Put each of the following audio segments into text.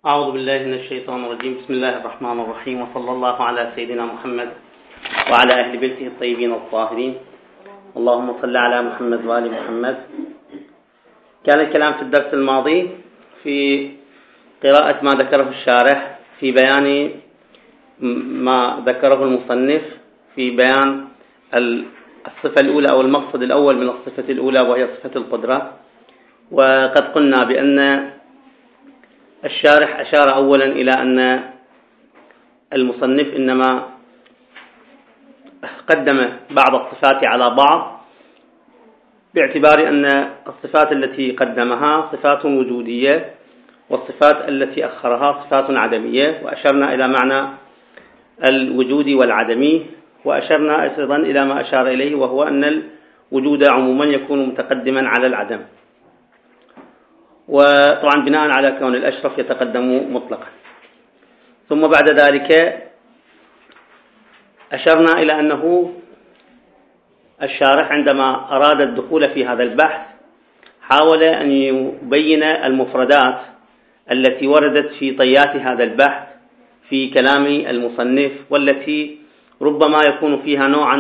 أعوذ بالله من الشيطان الرجيم. بسم الله الرحمن الرحيم، وصلى الله على سيدنا محمد وعلى أهل بيته الطيبين الطاهرين. اللهم صل على محمد وآل محمد. كان الكلام في الدرس الماضي في قراءة ما ذكره الشارح في بيان ما ذكره المصنف في بيان الصفة الأولى أو المقصد الأول من الصفة الأولى، وهي صفة القدرة. وقد قلنا بأن الشارح أشار أولا إلى أن المصنف إنما قدم بعض الصفات على بعض، باعتبار أن الصفات التي قدمها صفات وجودية، والصفات التي أخرها صفات عدمية. وأشرنا إلى معنى الوجود والعدمي، وأشرنا أيضا إلى ما أشار إليه، وهو أن الوجود عموما يكون متقدما على العدم، وطبعا بناء على كون الأشرف يتقدم مطلقا. ثم بعد ذلك أشرنا إلى أنه الشارح عندما أراد الدخول في هذا البحث حاول أن يبين المفردات التي وردت في طيات هذا البحث في كلام المصنف، والتي ربما يكون فيها نوع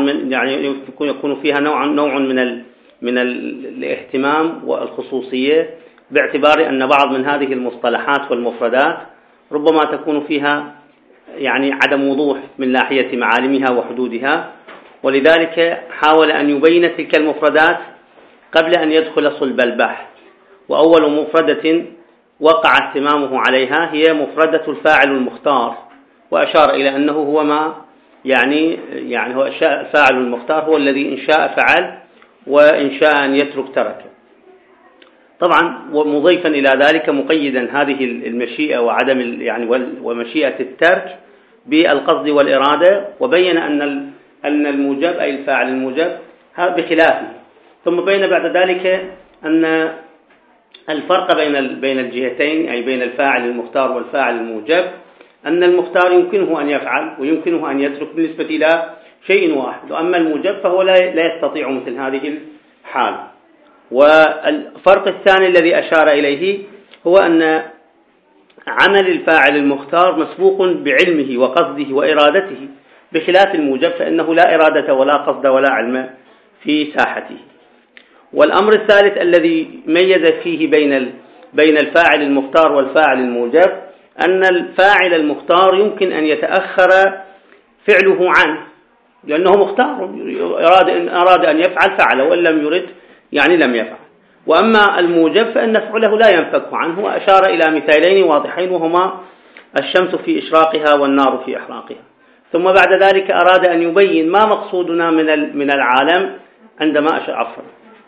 من الاهتمام والخصوصية، باعتبار أن بعض من هذه المصطلحات والمفردات ربما تكون فيها عدم وضوح من ناحية معالمها وحدودها. ولذلك حاول أن يبين تلك المفردات قبل أن يدخل صلب البحث. وأول مفردة وقع اهتمامه عليها هي مفردة الفاعل المختار، وأشار إلى أنه هو ما هو الفاعل المختار هو الذي إن شاء فعل وإن شاء أن يترك ترك. طبعا ومضيفا إلى ذلك مقيدا هذه المشيئة وعدم ومشيئة الترك بالقصد والإرادة، وبين أن الموجب أي الفاعل الموجب بخلافه. ثم بين بعد ذلك أن الفرق بين الجهتين، أي بين الفاعل المختار والفاعل الموجب، أن المختار يمكنه أن يفعل ويمكنه أن يترك بالنسبة إلى شيء واحد، وأما الموجب فهو لا يستطيع مثل هذه الحال. والفرق الثاني الذي أشار إليه هو أن عمل الفاعل المختار مسبوق بعلمه وقصده وإرادته، بخلاف الموجب فإنه لا إرادة ولا قصد ولا علم في ساحته. والأمر الثالث الذي ميز فيه بين الفاعل المختار والفاعل الموجب أن الفاعل المختار يمكن أن يتأخر فعله عنه، لأنه مختار، أراد أن يفعل فعل، وإن لم يرد لم يفعل. وأما الموجب فإن فعله لا ينفك عنه، وأشار إلى مثالين واضحين، وهما الشمس في إشراقها والنار في إحراقها. ثم بعد ذلك أراد أن يبين ما مقصودنا من العالم عندما عفوا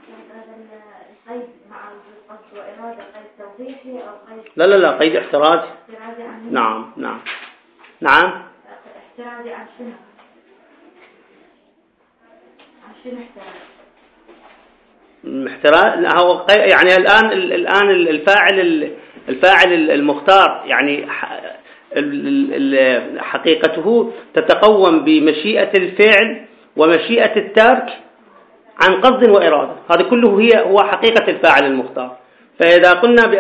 لا قيد احتراز. نعم احترازي عن شنو؟ احتراز هو الآن الفاعل المختار حقيقته تتقوم بمشيئة الفعل ومشيئة الترك عن قصد وإرادة. هذا كله هو حقيقة الفاعل المختار. فإذا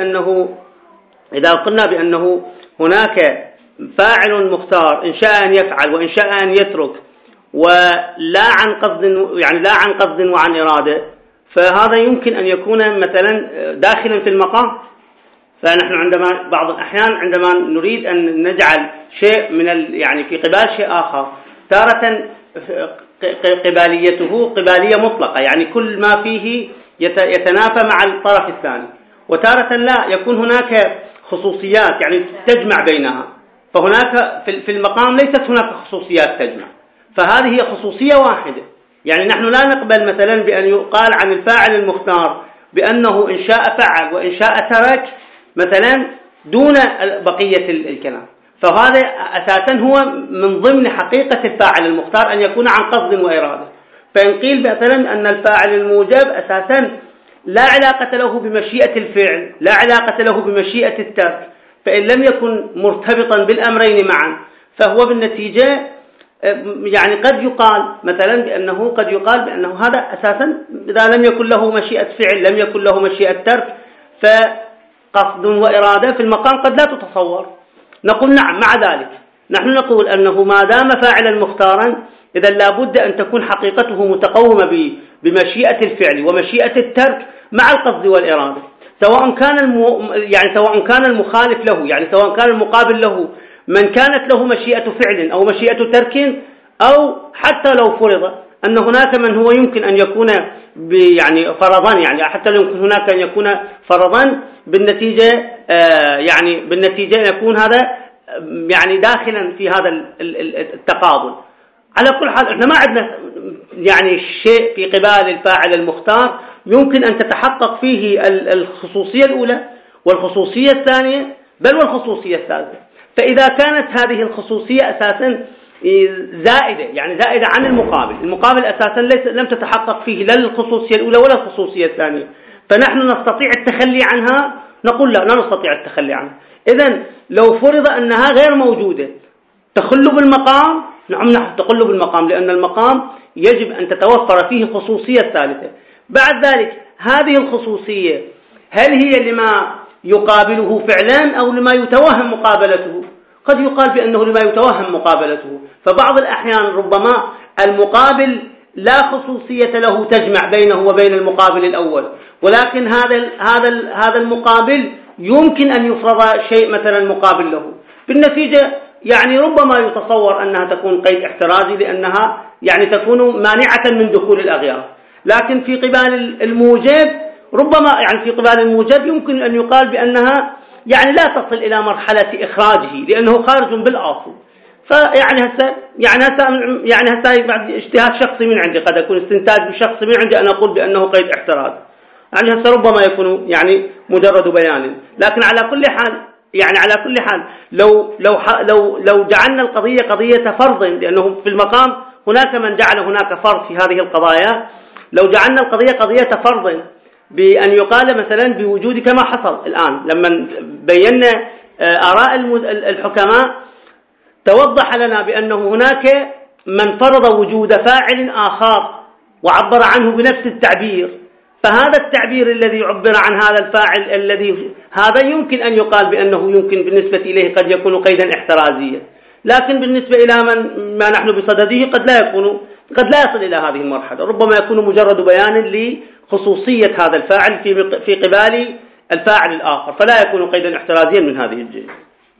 قلنا بأنه هناك فاعل مختار إن شاء أن يفعل وإن شاء أن يترك، ولا عن قصد لا عن قصد وعن إرادة، فهذا يمكن أن يكون مثلا داخلا في المقام. فنحن بعض الأحيان عندما نريد أن نجعل شيء في قبال شيء آخر، تارة قباليته قبالية مطلقة، كل ما فيه يتنافى مع الطرف الثاني، وتارة لا، يكون هناك خصوصيات تجمع بينها. فهناك في المقام ليست هناك خصوصيات تجمع، فهذه هي خصوصية واحدة. نحن لا نقبل مثلا بأن يقال عن الفاعل المختار بأنه إن شاء فعل وإن شاء ترك مثلا دون بقية الكلام. فهذا أساسا هو من ضمن حقيقة الفاعل المختار أن يكون عن قصد وإرادة. فإن قيل مثلا أن الفاعل الموجب أساسا لا علاقة له بمشيئة الفعل، لا علاقة له بمشيئة الترك، فإن لم يكن مرتبطا بالأمرين معا، فهو بالنتيجة قد يقال مثلا بأنه هذا أساسا إذا لم يكن له مشيئة فعل لم يكن له مشيئة ترك، قصد وإرادة في المقام قد لا تتصور. نقول نعم، مع ذلك نحن نقول أنه ما دام فاعلا مختارا إذا لابد أن تكون حقيقته متقومة بمشيئة الفعل ومشيئة الترك مع القصد والإرادة، سواء كان المخالف له، يعني سواء كان المقابل له من كانت له مشيئة فعل أو مشيئة ترك، أو حتى لو فرض أن هناك من هو يمكن أن يكون يعني فرضا، يعني حتى لو يمكن هناك أن يكون فرضا بالنتيجة، يكون هذا يعني داخلا في هذا التقابل. على كل حال احنا ما عندنا يعني شيء في قبال الفاعل المختار يمكن أن تتحقق فيه الخصوصية الأولى والخصوصية الثانية بل والخصوصية الثالثة. فإذا كانت هذه الخصوصية أساسا زائدة، يعني زائدة عن المقابل أساسا لم تتحقق فيه لا الخصوصية الأولى ولا الخصوصية الثانية، فنحن نستطيع التخلي عنها؟ نقول لا نستطيع التخلي عنها. إذن لو فرض أنها غير موجودة تخل بالمقام، نعم تخل بالمقام، لأن المقام يجب أن تتوفر فيه خصوصية ثالثة. بعد ذلك هذه الخصوصية هل هي لما يقابله فعلا أو لما يتوهم مقابلته؟ قد يقال بأنه لما يتوهم مقابلته، فبعض الأحيان ربما المقابل لا خصوصية له تجمع بينه وبين المقابل الأول، ولكن هذا المقابل يمكن أن يفرض شيء مثلا مقابل له، بالنتيجة يعني ربما يتصور أنها تكون قيد احترازي لأنها يعني تكون مانعة من دخول الأغيار. لكن في قبال الموجب ربما في قبال الموجب يمكن أن يقال بأنها يعني لا تصل إلى مرحلة إخراجه لأنه خارج بالأصل. هسه بعد اجتهاد شخصي من عندي، قد يكون استنتاج بشخص من عندي أنا أقول بأنه قيد احتراز، هسه ربما يكون مجرد بيان. لكن على كل حال لو جعلنا القضية قضية فرض، لأنه في المقام هناك من جعل هناك فرض في هذه القضايا، لو جعلنا القضية قضية فرض بأن يقال مثلا بوجود كما حصل الآن لما بينا آراء الحكماء، توضح لنا بأنه هناك من فرض وجود فاعل آخر وعبر عنه بنفس التعبير، فهذا التعبير الذي عبر عن هذا الفاعل هذا يمكن أن يقال بأنه يمكن بالنسبة إليه قد يكون قيدا احترازيا، لكن بالنسبة إلى ما نحن بصدده قد لا يصل إلى هذه المرحلة، ربما يكون مجرد بيان لخصوصية هذا الفاعل في قبال الفاعل الآخر، فلا يكون قيدا احترازيا من هذه الجهة.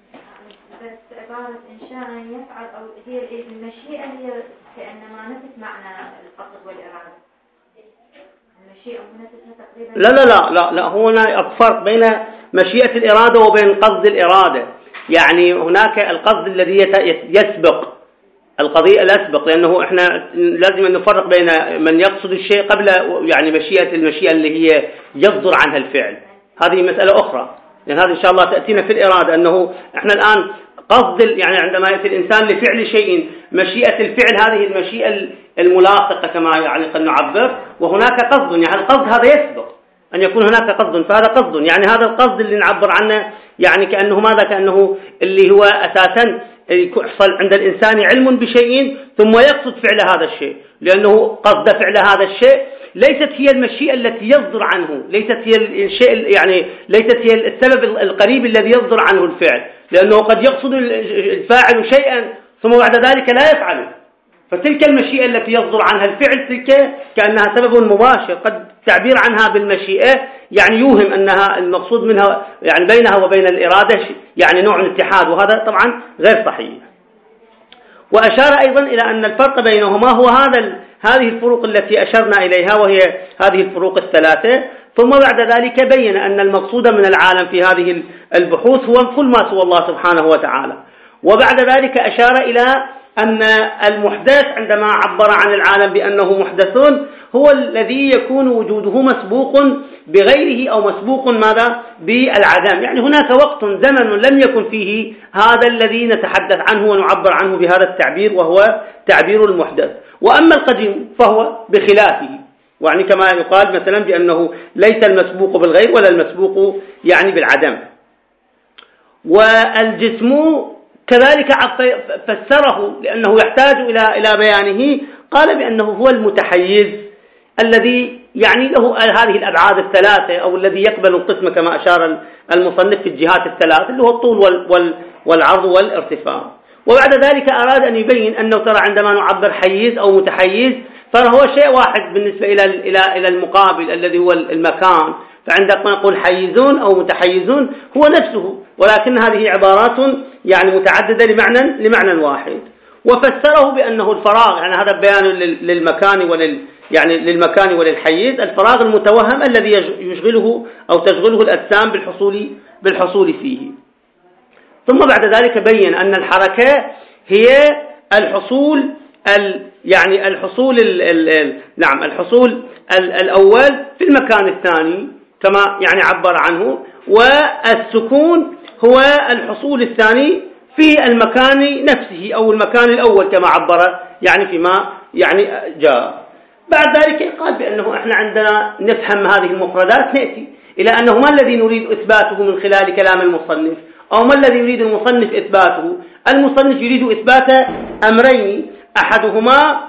بس عبارة إن شاء يفعل أو هي المشيئة هي كأنما نفس معنى القصد والإرادة. المشيئة ونفسها تقريبا. لا هنا فرق بين مشيئة الإرادة وبين قصد الإرادة. يعني هناك القصد الذي يسبق القضية الأسبق، لأنه إحنا لازم أن نفرق بين من يقصد الشيء قبل المشيئة اللي هي يصدر عنها الفعل، هذه مسألة أخرى، لأن هذه إن شاء الله تأتينا في الإرادة. أنه إحنا الآن قصد عندما يأتي الإنسان لفعل شيء، مشيئة الفعل هذه المشيئة الملاصقة كما قد نعبر، وهناك قصد، القصد هذا يسبق أن يكون هناك قصد، فهذا قصد، هذا القصد اللي نعبر عنه كأنه ماذا؟ كأنه اللي هو أساسا يحصل عند الإنسان علم بشيء ثم يقصد فعل هذا الشيء، لأنه قصد فعل هذا الشيء ليست هي المشيئة التي يصدر عنه، ليست هي الشيء ليست هي السبب القريب الذي يصدر عنه الفعل، لأنه قد يقصد الفاعل شيئا ثم بعد ذلك لا يفعله، فتلك المشيئة التي يصدر عنها الفعل تلك كأنها سبب مباشر، قد تعبير عنها بالمشيئة يوهم أنها المقصود منها بينها وبين الإرادة نوع من الاتحاد، وهذا طبعا غير صحيح. وأشار أيضا إلى أن الفرق بينهما هو هذه الفروق التي أشرنا إليها، وهي هذه الفروق الثلاثة. ثم بعد ذلك بين أن المقصود من العالم في هذه البحوث هو كل ما سوى الله سبحانه وتعالى. وبعد ذلك أشار إلى أن المحدث عندما عبر عن العالم بأنه محدث هو الذي يكون وجوده مسبوق بغيره أو مسبوق ماذا؟ بالعدم، هناك وقت زمن لم يكن فيه هذا الذي نتحدث عنه ونعبر عنه بهذا التعبير، وهو تعبير المحدث. وأما القديم فهو بخلافه، كما يقال مثلا بأنه ليس المسبوق بالغير ولا المسبوق بالعدم. والجسم كذلك فسره لأنه يحتاج إلى بيانه، قال بأنه هو المتحيز الذي يعني له هذه الأبعاد الثلاثة، أو الذي يقبل القسمة كما أشار المصنف في الجهات الثلاث، اللي هو الطول والعرض والارتفاع. وبعد ذلك أراد أن يبين أنه ترى عندما نعبر حيز أو متحيز فهو شيء واحد بالنسبة إلى المقابل الذي هو المكان. فعندما نقول حيزون أو متحيزون هو نفسه، ولكن هذه عبارات يعني متعددة لمعنى واحد. وفسره بأنه الفراغ، يعني هذا بيان للمكان وللحيز، الفراغ المتوهم الذي يشغله أو تشغله الأجسام بالحصول فيه. ثم بعد ذلك بين أن الحركة هي الحصول الحصول الأول في المكان الثاني كما يعني عبر عنه، والسكون هو الحصول الثاني في المكان نفسه أو المكان الأول كما عبر يعني فيما يعني جاء. بعد ذلك قال بأنه احنا عندنا نفهم هذه المفردات، نأتي إلى أنه ما الذي نريد إثباته من خلال كلام المصنف، أو ما الذي يريد المصنف إثباته. المصنف يريد إثبات أمرين، أحدهما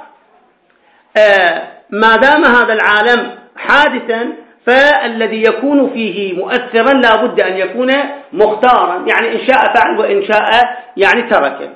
ما دام هذا العالم حادثا فالذي يكون فيه مؤثرا لا بد أن يكون مختارا، يعني إن شاء فعل وإن شاء يعني ترك.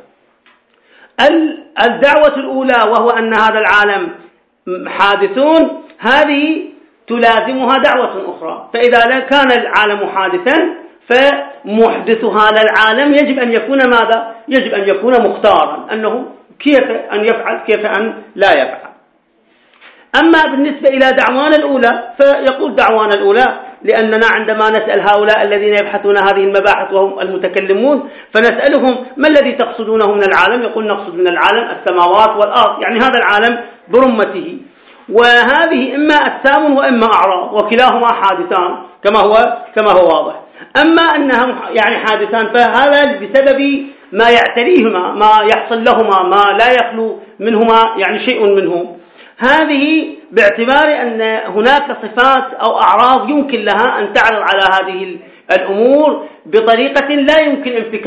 الدعوة الأولى وهو أن هذا العالم حادثون، هذه تلازمها دعوة أخرى. فإذا كان العالم حادثا فمحدث هذا العالم يجب أن يكون ماذا؟ يجب أن يكون مختارا، أنه كيف أن يفعل كيف أن لا يفعل. أما بالنسبة إلى دعوانا الأولى فيقول دعوانا الأولى لأننا عندما نسأل هؤلاء الذين يبحثون هذه المباحث وهم المتكلمون فنسألهم ما الذي تقصدونه من العالم؟ يقول نقصد من العالم السماوات والأرض، يعني هذا العالم برمته، وهذه إما أجسام وإما أعراض، وكلاهما حادثان كما هو واضح. أما أنهم يعني حادثان فهذا بسبب ما يعتريهما، ما يحصل لهما، ما لا يخلو منهما يعني شيء منهم. هذه باعتبار أن هناك صفات أو أعراض يمكن لها أن تعرض على هذه الأمور بطريقة لا يمكن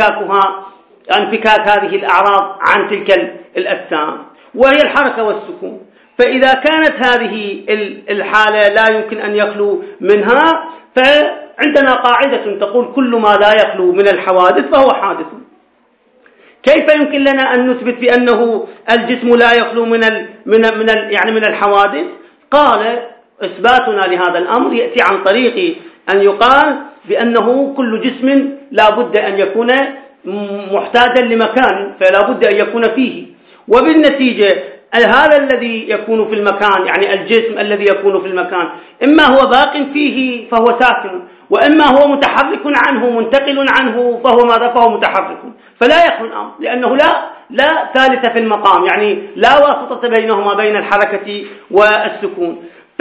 انفكاك هذه الأعراض عن تلك الأجسام، وهي الحركة والسكون. فإذا كانت هذه الحالة لا يمكن أن يخلو منها، فعندنا قاعدة تقول كل ما لا يخلو من الحوادث فهو حادث. كيف يمكن لنا أن نثبت بأنه الجسم لا يخلو من الحوادث؟ قال إثباتنا لهذا الأمر يأتي عن طريق أن يقال بأنه كل جسم لا بد أن يكون محتاجا لمكان، فلا بد أن يكون فيه، وبالنتيجة هذا الذي يكون في المكان يعني الجسم الذي يكون في المكان إما هو باق فيه فهو ساكن، وإما هو متحرك عنه منتقل عنه فهو متحرك، فلا يخلو الأمر لأنه لا ثالث في المقام، يعني لا واسطة بينهما بين الحركة والسكون.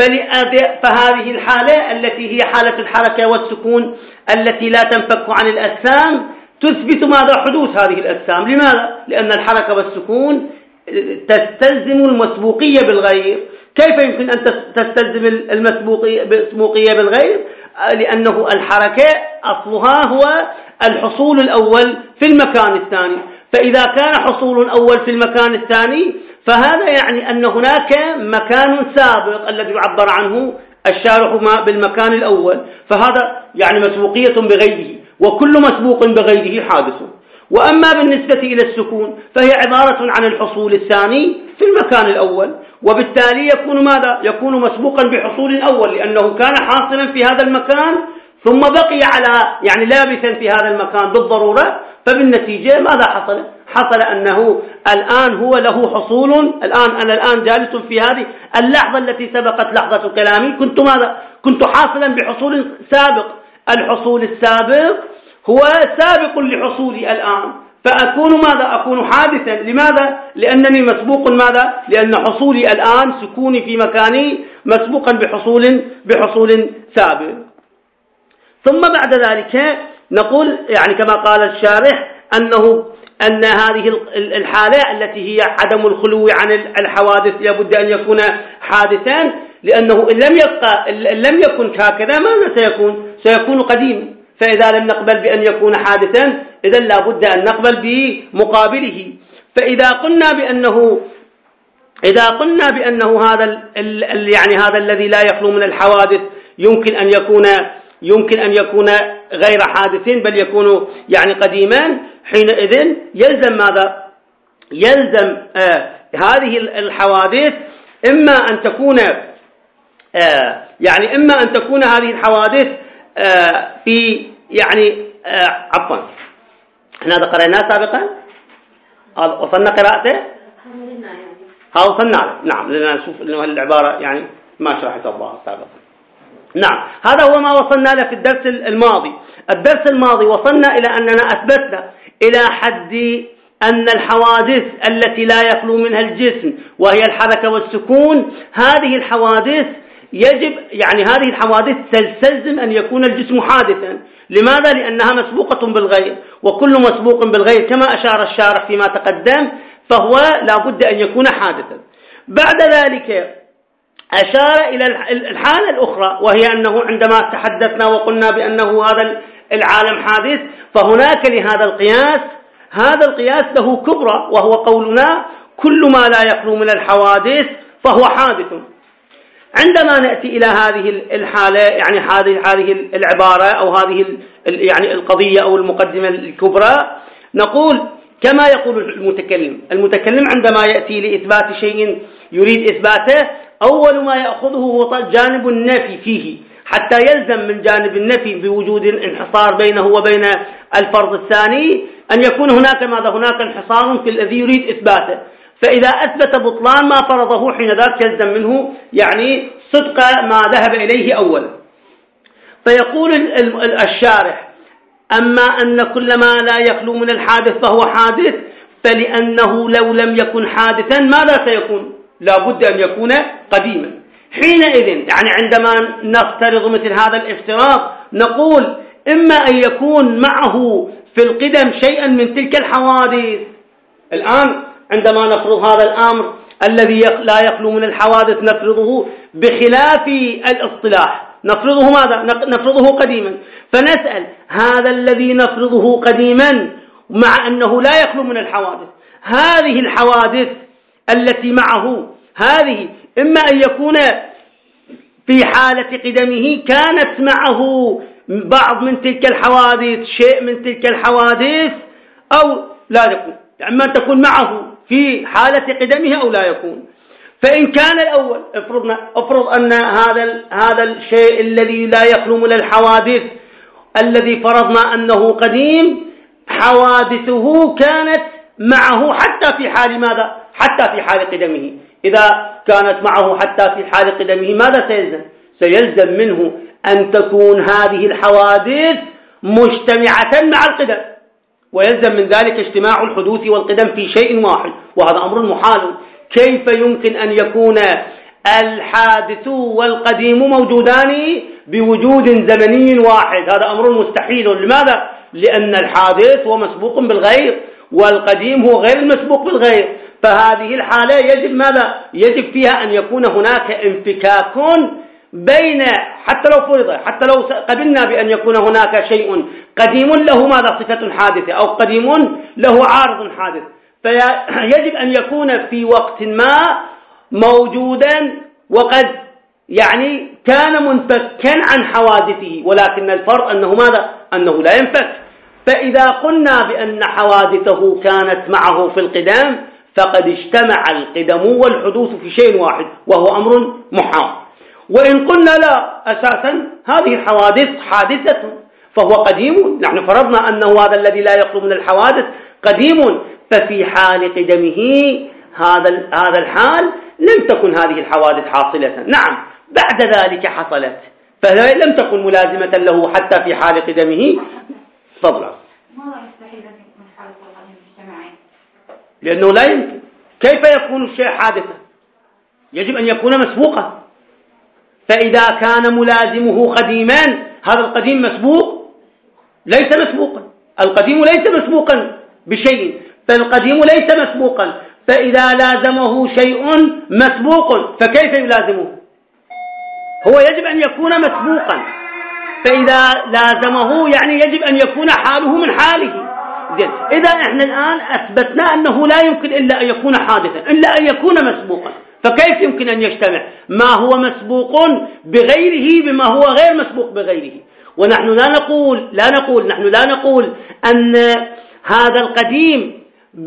فهذه الحالة التي هي حالة الحركة والسكون التي لا تنفك عن الأجسام تثبت ماذا؟ حدوث هذه الأجسام. لماذا؟ لأن الحركة والسكون تستلزم المسبوقية بالغير. كيف يمكن أن تستلزم المسبوقية بالغير؟ لأنه الحركة أصلها هو الحصول الأول في المكان الثاني، فإذا كان حصول أول في المكان الثاني فهذا يعني أن هناك مكان سابق الذي يعبر عنه الشارح بالمكان الأول، فهذا يعني مسبوقية بغيره، وكل مسبوق بغيره حادث. وأما بالنسبة إلى السكون فهي عبارة عن الحصول الثاني في المكان الأول، وبالتالي يكون ماذا؟ يكون مسبوقا بحصول أول لأنه كان حاصلا في هذا المكان ثم بقي يعني لابثا في هذا المكان بالضرورة، فبالنتيجة ماذا حصل؟ حصل أنه الآن هو له حصول. أنا الآن جالس في هذه اللحظة التي سبقت لحظة كلامي كنت حاصلا بحصول سابق. الحصول السابق هو سابق لحصولي الآن، فأكون ماذا؟ أكون حادثا. لماذا؟ لأنني مسبوق ماذا؟ لأن حصولي الآن سكوني في مكاني مسبوقا بحصول سابق. ثم بعد ذلك نقول يعني كما قال الشارح أن هذه الحالة التي هي عدم الخلو عن الحوادث لابد أن يكون حادثا، لأنه إن لم يكن هكذا ماذا سيكون قديما. فإذا لم نقبل بأن يكون حادثا إذن لا بد أن نقبل بمقابله. فإذا قلنا بأنه إذا قلنا بأنه يعني هذا الذي لا يخلو من الحوادث يمكن أن يكون غير حادثين بل يكون يعني قديما، حينئذ يلزم ماذا؟ يلزم هذه الحوادث إما أن تكون هذه الحوادث في يعني عفوا احنا هذا قرأناه سابقا، وصلنا قراءته وصلنا نعم، لأن نشوف إنه العبارة يعني ما شرحت الله سابقا. نعم، هذا هو ما وصلنا له في الدرس الماضي. الدرس الماضي وصلنا إلى أننا أثبتنا إلى حد أن الحوادث التي لا يخلو منها الجسم وهي الحركة والسكون، هذه الحوادث هذه الحوادث تستلزم أن يكون الجسم حادثا. لماذا؟ لأنها مسبوقة بالغير، وكل مسبوق بالغير كما أشار الشارح فيما تقدم فهو لا بد أن يكون حادثا. بعد ذلك أشار إلى الحالة الأخرى، وهي أنه عندما تحدثنا وقلنا بأنه هذا العالم حادث، فهناك لهذا القياس، هذا القياس له كبرى، وهو قولنا كل ما لا يخلو من الحوادث فهو حادث. عندما نأتي إلى هذه الحالة، يعني هذه العبارة أو هذه يعني القضية أو المقدمة الكبرى، نقول كما يقول المتكلم عندما يأتي لإثبات شيء يريد إثباته، أول ما يأخذه هو جانب النفي فيه، حتى يلزم من جانب النفي بوجود انحصار بينه وبين الفرض الثاني أن يكون هناك انحصار في الذي يريد إثباته. فإذا أثبت بطلان ما فرضه حين ذاك يلزم منه يعني صدق ما ذهب إليه أولا. فيقول الشارح: أما أن كل ما لا يخلو من الحادث فهو حادث، فلأنه لو لم يكن حادثا ماذا سيكون؟ لا بد أن يكون قديما. حينئذ يعني عندما نفترض مثل هذا الافتراض نقول إما أن يكون معه في القدم شيئا من تلك الحوادث. الآن عندما نفرض هذا الأمر الذي لا يخلو من الحوادث نفرضه بخلاف الاصطلاح، نفرضه ماذا؟ نفرضه قديما. فنسأل: هذا الذي نفرضه قديما مع أنه لا يخلو من الحوادث، هذه الحوادث التي معه هذه إما أن يكون في حالة قدمه كانت معه بعض من تلك الحوادث، شيء من تلك الحوادث، أو لا يكون، إما تكون معه في حالة قدمه أو لا يكون. فإن كان الأول افرض أن هذا الشيء الذي لا يخلو من الحوادث الذي فرضنا أنه قديم حوادثه كانت معه حتى في حال ماذا؟ حتى في حال قدمه. إذا كانت معه حتى في حال قدمه ماذا سيلزم؟ سيلزم منه أن تكون هذه الحوادث مجتمعة مع القدم، ويلزم من ذلك اجتماع الحدوث والقدم في شيء واحد، وهذا أمر محال. كيف يمكن أن يكون الحادث والقديم موجودان بوجود زمني واحد؟ هذا أمر مستحيل. لماذا؟ لأن الحادث هو مسبوق بالغير والقديم هو غير المسبوق بالغير. فهذه الحالة يجب ماذا؟ يجب فيها أن يكون هناك انفكاك بين، حتى لو قبلنا بأن يكون هناك شيء قديم له ماذا؟ صفة حادثة، أو قديم له عارض حادث، فيجب أن يكون في وقت ما موجودا وقد يعني كان منفكا عن حوادثه، ولكن الفرق أنه ماذا؟ أنه لا ينفك. فإذا قلنا بأن حوادثه كانت معه في القدم فقد اجتمع القدم والحدوث في شيء واحد، وهو أمر محال. وإن قلنا لا، أساسا هذه الحوادث حادثة فهو قديم، نحن فرضنا أنه هذا الذي لا يخلو من الحوادث قديم، ففي حال قدمه هذا الحال لم تكن هذه الحوادث حاصلة. نعم، بعد ذلك حصلت، فهي لم تكن ملازمة له حتى في حال قدمه. فضلا. ما يستحيل أن يكون حادث والقديم مجتمعين؟ لأنه لا يمكن. كيف يكون الشيء حادثا؟ يجب أن يكون مسبوقا. فإذا كان ملازمه قديما، هذا القديم مسبوق؟ ليس مسبوقا. القديم ليس مسبوقا بشيء، فالقديم ليس مسبوقا. فإذا لازمه شيء مسبوق فكيف يلازمه؟ هو يجب أن يكون مسبوقا. فإذا لازمه يعني يجب أن يكون حاله من حاله. زين، إذا إحنا الآن أثبتنا أنه لا يمكن إلا أن يكون حادثا إلا أن يكون مسبوقا، فكيف يمكن أن يجتمع ما هو مسبوق بغيره بما هو غير مسبوق بغيره؟ ونحن نحن لا نقول أن هذا القديم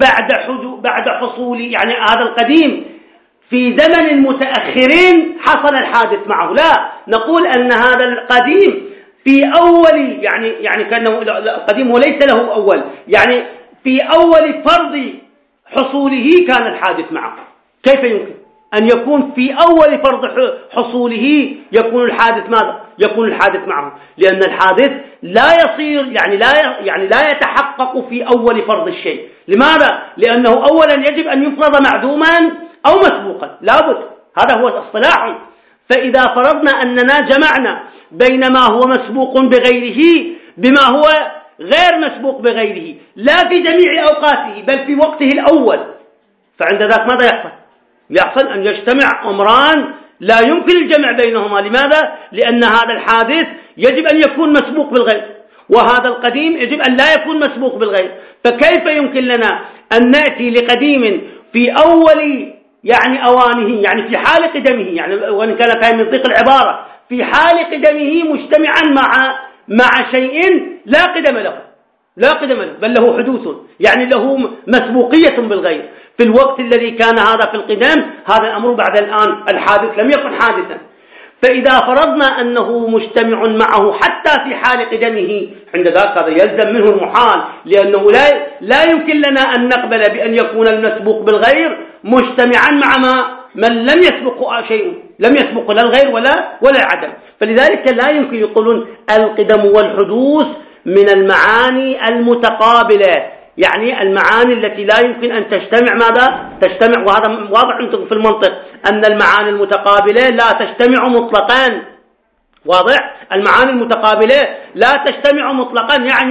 بعد حصول، يعني هذا القديم في زمن المتأخرين حصل الحادث معه، لا، نقول أن هذا القديم في أول، يعني كأنه القديم وليس له أول، يعني في أول فرض حصوله كان الحادث معه. كيف يمكن أن يكون في أول فرض حصوله يكون الحادث ماذا؟ يكون الحادث معه، لأن الحادث لا يصير يعني لا يتحقق في أول فرض الشيء. لماذا؟ لأنه أولا يجب أن يفرض معدوما أو مسبوقا، لابد، هذا هو الاصطلاح. فإذا فرضنا أننا جمعنا بين ما هو مسبوق بغيره بما هو غير مسبوق بغيره لا في جميع أوقاته بل في وقته الأول، فعند ذاك ماذا يحصل أن يجتمع أمران لا يمكن الجمع بينهما. لماذا؟ لأن هذا الحادث يجب أن يكون مسبوق بالغير، وهذا القديم يجب أن لا يكون مسبوق بالغير. فكيف يمكن لنا أن نأتي لقديم في أول أوانه، يعني في حال قدمه، يعني وإن كان فهم منطق العبارة، في حال قدمه مجتمعا مع شيء لا قدم له بل له حدوث، يعني له مسبوقية بالغير في الوقت الذي كان هذا في القدم. هذا الأمر بعد الآن الحادث لم يكن حادثا. فإذا فرضنا أنه مجتمع معه حتى في حال قدمه، عند ذلك هذا يلزم منه المحال، لأنه لا يمكن لنا أن نقبل بأن يكون المسبوق بالغير مجتمعا مع من لم يسبق شيء، لم يسبق لا الغير ولا العدم. فلذلك لا يمكن يقولون القدم والحدوث من المعاني المتقابلة، يعني المعاني التي لا يمكن أن تجتمع، وهذا واضح عندكم في المنطق أن المعاني المتقابلة لا تجتمع مطلقا. واضح؟ المعاني المتقابلة لا تجتمع مطلقا، يعني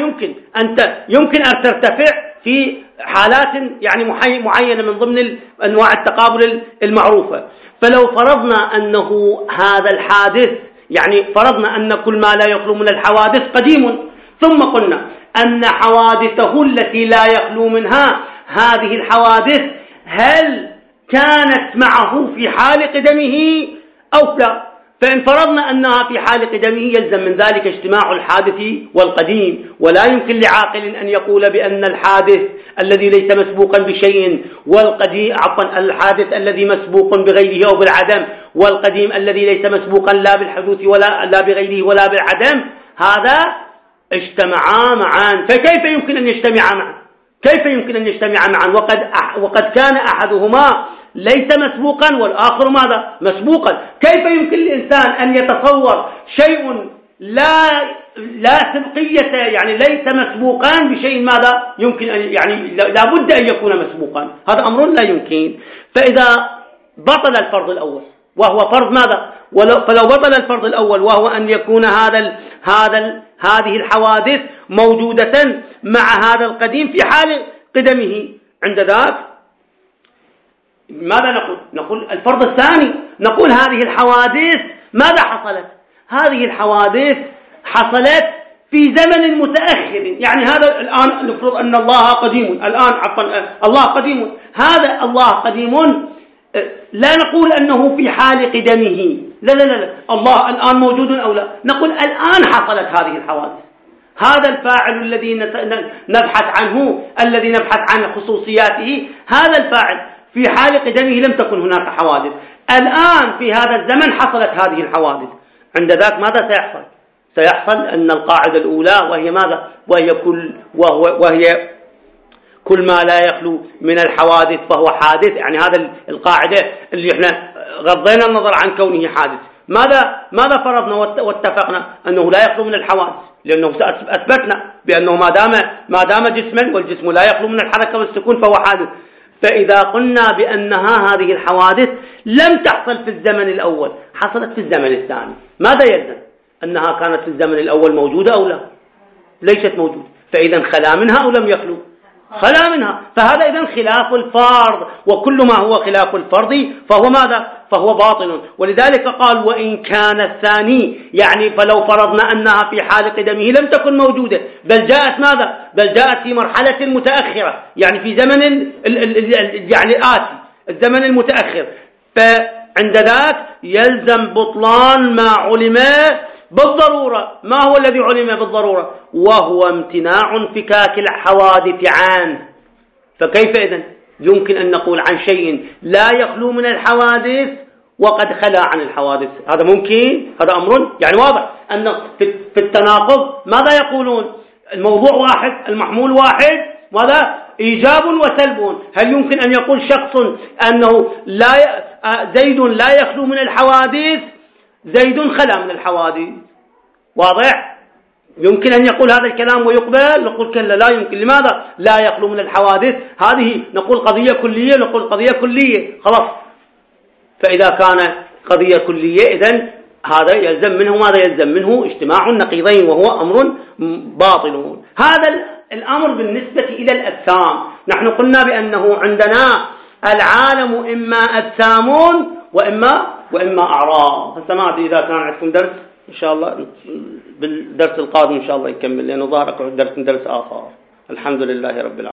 يمكن أن ترتفع في حالات معينة من ضمن أنواع التقابل المعروفة. فلو فرضنا أنه هذا الحادث، يعني فرضنا أن كل ما لا يخلو من الحوادث قديم، ثم قلنا أن حوادثه التي لا يخلو منها هذه الحوادث هل كانت معه في حال قدمه أو لا؟ فإن فرضنا أنها في حال قدمه يلزم من ذلك اجتماع الحادث والقديم، ولا يمكن لعاقل أن يقول بأن الحادث الذي ليس مسبوقا بشيء الحادث الذي مسبوق بغيره أو بالعدم والقديم الذي ليس مسبوقا لا بالحدوث لا بغيره ولا بالعدم هذا اجتمعا معا. فكيف يمكن أن يجتمعا معا؟ كيف يمكن أن يجتمعا معا وقد كان أحدهما ليس مسبوقا والآخر ماذا؟ مسبوقا. كيف يمكن للإنسان أن يتصور شيء لا سبقية، يعني ليس مسبوقا بشيء ماذا؟ يمكن أن لا بد أن يكون مسبوقا، هذا أمر لا يمكن. فإذا بطل الفرض الأول وهو فرض ماذا؟ فلو بطل الفرض الأول وهو أن يكون هذه الحوادث موجودة مع هذا القديم في حال قدمه، عند ذاك ماذا نقول الفرض الثاني، نقول هذه الحوادث ماذا حصلت؟ هذه الحوادث حصلت في زمن متأخر، يعني هذا الآن نفرض أن الله قديم، الله قديم، هذا الله قديم، لا نقول أنه في حال قدمه، لا الله الآن موجود أو لا، نقول الآن حصلت هذه الحوادث. هذا الفاعل الذي نبحث عنه، الذي نبحث عن خصوصياته، هذا الفاعل في حال قدمه لم تكن هناك حوادث، الآن في هذا الزمن حصلت هذه الحوادث. عند ذاك ماذا سيحصل؟ سيحصل أن القاعدة الأولى وهي ماذا؟ وهي كل ما لا يخلو من الحوادث فهو حادث، يعني هذا القاعدة اللي احنا غضينا النظر عن كونه حادث. ماذا فرضنا واتفقنا؟ أنه لا يخلو من الحوادث، لأنه أثبتنا بأنه ما دام جسما والجسم لا يخلو من الحركة والسكون فهو حادث. فإذا قلنا بأنها هذه الحوادث لم تحصل في الزمن الأول، حصلت في الزمن الثاني، ماذا يلزم؟ أنها كانت في الزمن الأول موجودة أو لا؟ ليست موجودة، فإذا خلا منها أو لم يخلو؟ خلا منها، فهذا إذن خلاف الفرض، وكل ما هو خلاف الفرض فهو ماذا؟ فهو باطل. ولذلك قال وإن كان الثاني، يعني فلو فرضنا أنها في حال قدمه لم تكن موجودة، بل جاءت ماذا؟ بل جاءت في مرحلة متأخرة، يعني في زمن يعني آتي، الزمن المتأخر، فعند ذاك يلزم بطلان ما علم بالضرورة. ما هو الذي علم بالضرورة؟ وهو امتناع انفكاك الحوادث عنه. فكيف إذن يمكن أن نقول عن شيء لا يخلو من الحوادث وقد خلا عن الحوادث؟ هذا ممكن، هذا أمر يعني واضح أن في التناقض ماذا يقولون؟ الموضوع واحد، المحمول واحد، ماذا؟ إيجاب وسلب. هل يمكن أن يقول شخص أنه زيد لا يخلو من الحوادث، زيد خلا من الحوادث؟ واضح؟ يمكن أن يقول هذا الكلام ويقبل؟ نقول كلا، لا يمكن. لماذا؟ لا يخلو من الحوادث، هذه نقول قضية كلية، نقول قضية كلية خلاص. فإذا كان قضية كلية إذن هذا يلزم منه، ماذا يلزم منه؟ اجتماع النقيضين، وهو أمر باطل. هذا الأمر بالنسبة إلى الأجسام. نحن قلنا بأنه عندنا العالم إما أجسام وإما أعراض. فسمعت إذا كان عندكم درس إن شاء الله بالدرس القادم إن شاء الله يكمل، لأنه ظهر درس آخر. الحمد لله رب العالمين.